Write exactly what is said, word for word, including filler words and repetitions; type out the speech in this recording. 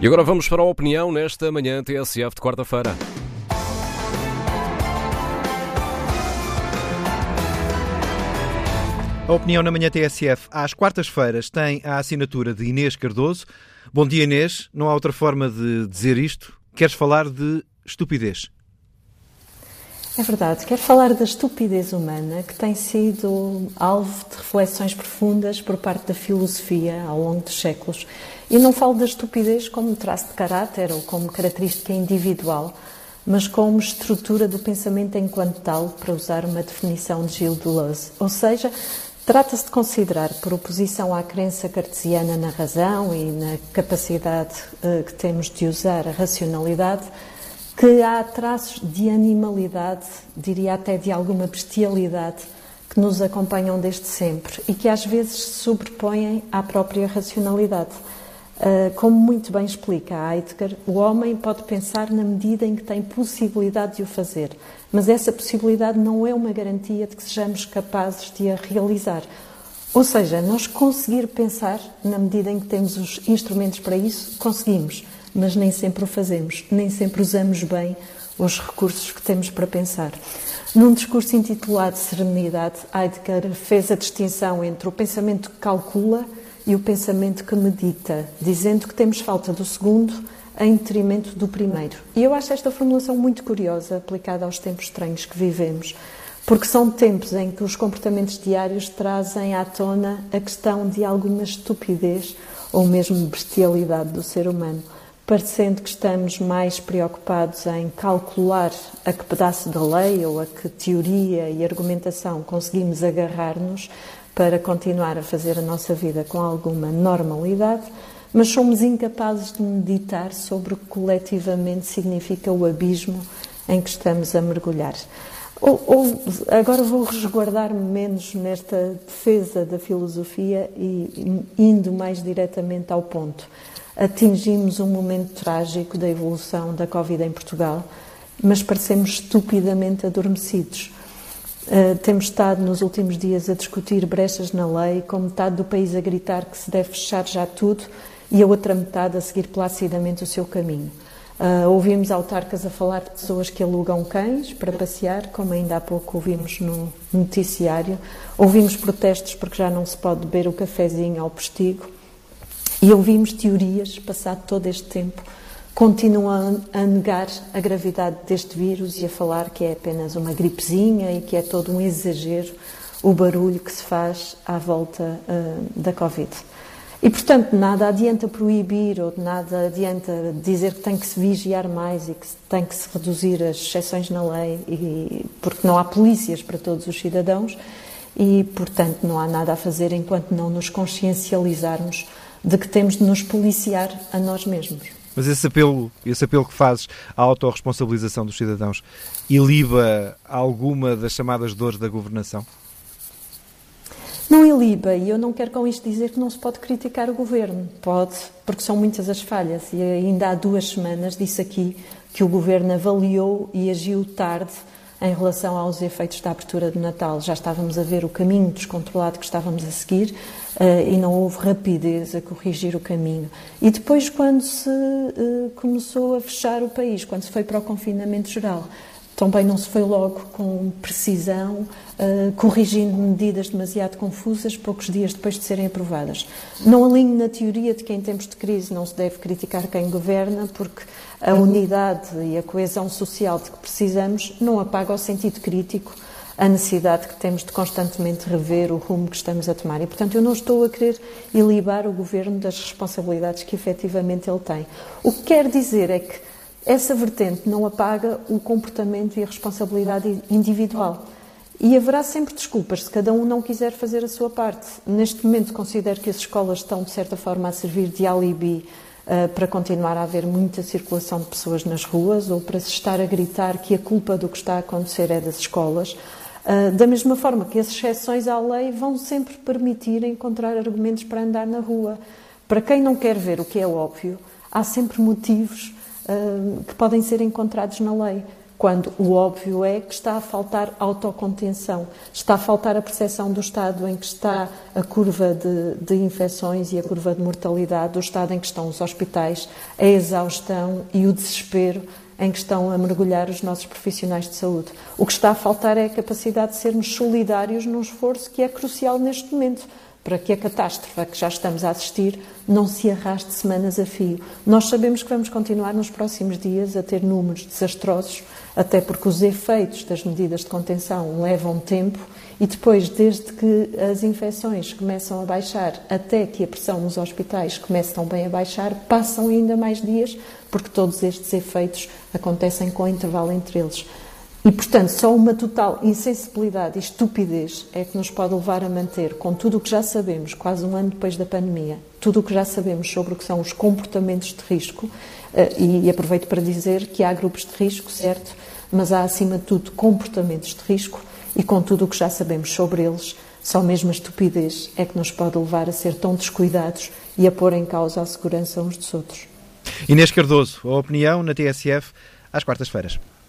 E agora vamos para a opinião nesta manhã T S F de quarta-feira. A opinião na manhã T S F às quartas-feiras tem a assinatura de Inês Cardoso. Bom dia, Inês. Não há outra forma de dizer isto. Queres falar de estupidez? É verdade. Quero falar da estupidez humana, que tem sido alvo de reflexões profundas por parte da filosofia ao longo dos séculos. E não falo da estupidez como traço de caráter ou como característica individual, mas como estrutura do pensamento enquanto tal, para usar uma definição de Gilles Deleuze. Ou seja, trata-se de considerar, por oposição à crença cartesiana na razão e na capacidade uh, que temos de usar a racionalidade, que há traços de animalidade, diria até de alguma bestialidade, que nos acompanham desde sempre e que às vezes se sobrepõem à própria racionalidade. Uh, como muito bem explica Heidegger, o homem pode pensar na medida em que tem possibilidade de o fazer, mas essa possibilidade não é uma garantia de que sejamos capazes de a realizar. Ou seja, nós conseguir pensar, na medida em que temos os instrumentos para isso, conseguimos, mas nem sempre o fazemos, nem sempre usamos bem os recursos que temos para pensar. Num discurso intitulado Serenidade, Heidegger fez a distinção entre o pensamento que calcula e o pensamento que medita, dizendo que temos falta do segundo em detrimento do primeiro. E eu acho esta formulação muito curiosa, aplicada aos tempos estranhos que vivemos, porque são tempos em que os comportamentos diários trazem à tona a questão de alguma estupidez ou mesmo bestialidade do ser humano, parecendo que estamos mais preocupados em calcular a que pedaço da lei ou a que teoria e argumentação conseguimos agarrar-nos para continuar a fazer a nossa vida com alguma normalidade, mas somos incapazes de meditar sobre o que coletivamente significa o abismo em que estamos a mergulhar. Ou, ou agora vou resguardar-me menos nesta defesa da filosofia e indo mais diretamente ao ponto. Atingimos um momento trágico da evolução da Covid em Portugal, mas parecemos estupidamente adormecidos. Uh, temos estado nos últimos dias a discutir brechas na lei, com metade do país a gritar que se deve fechar já tudo e a outra metade a seguir placidamente o seu caminho. Uh, ouvimos autarcas a falar de pessoas que alugam cães para passear, como ainda há pouco ouvimos no noticiário. Ouvimos protestos porque já não se pode beber o cafezinho ao postigo. E ouvimos teorias, passado todo este tempo, continuam a negar a gravidade deste vírus e a falar que é apenas uma gripezinha e que é todo um exagero o barulho que se faz à volta uh, da Covid. E, portanto, nada adianta proibir ou nada adianta dizer que tem que se vigiar mais e que tem que se reduzir as exceções na lei, e, porque não há polícias para todos os cidadãos e, portanto, não há nada a fazer enquanto não nos consciencializarmos de que temos de nos policiar a nós mesmos. Mas esse apelo, esse apelo que fazes à autorresponsabilização dos cidadãos iliba alguma das chamadas dores da governação? Não iliba, e eu não quero com isto dizer que não se pode criticar o governo. Pode, porque são muitas as falhas. E ainda há duas semanas disse aqui que o governo avaliou e agiu tarde em relação aos efeitos da abertura do Natal. Já estávamos a ver o caminho descontrolado que estávamos a seguir uh, e não houve rapidez a corrigir o caminho. E depois, quando se uh, começou a fechar o país, quando se foi para o confinamento geral, também não se foi logo com precisão, uh, corrigindo medidas demasiado confusas, poucos dias depois de serem aprovadas. Não alinho na teoria de que em tempos de crise não se deve criticar quem governa, porque a unidade e a coesão social de que precisamos não apaga o sentido crítico, a necessidade que temos de constantemente rever o rumo que estamos a tomar. E, portanto, eu não estou a querer ilibar o governo das responsabilidades que efetivamente ele tem. O que quer dizer é que essa vertente não apaga o comportamento e a responsabilidade individual. E haverá sempre desculpas se cada um não quiser fazer a sua parte. Neste momento considero que as escolas estão, de certa forma, a servir de alibi uh, para continuar a haver muita circulação de pessoas nas ruas ou para se estar a gritar que a culpa do que está a acontecer é das escolas. Uh, da mesma forma que as exceções à lei vão sempre permitir encontrar argumentos para andar na rua. Para quem não quer ver o que é óbvio, há sempre motivos uh, que podem ser encontrados na lei. quando o óbvio é que está a faltar autocontenção, está a faltar a percepção do estado em que está a curva de, de infecções e a curva de mortalidade, do estado em que estão os hospitais, a exaustão e o desespero em que estão a mergulhar os nossos profissionais de saúde. O que está a faltar é a capacidade de sermos solidários num esforço que é crucial neste momento, para que a catástrofe a que já estamos a assistir não se arraste semanas a fio. Nós sabemos que vamos continuar nos próximos dias a ter números desastrosos, até porque os efeitos das medidas de contenção levam tempo e depois, desde que as infecções começam a baixar até que a pressão nos hospitais comece também a baixar, passam ainda mais dias, porque todos estes efeitos acontecem com intervalo entre eles. E, portanto, só uma total insensibilidade e estupidez é que nos pode levar a manter, com tudo o que já sabemos, quase um ano depois da pandemia, tudo o que já sabemos sobre o que são os comportamentos de risco, e aproveito para dizer que há grupos de risco, certo, mas há, acima de tudo, comportamentos de risco, e com tudo o que já sabemos sobre eles, só mesmo a estupidez é que nos pode levar a ser tão descuidados e a pôr em causa a segurança uns dos outros. Inês Cardoso, a opinião na T S F às quartas-feiras.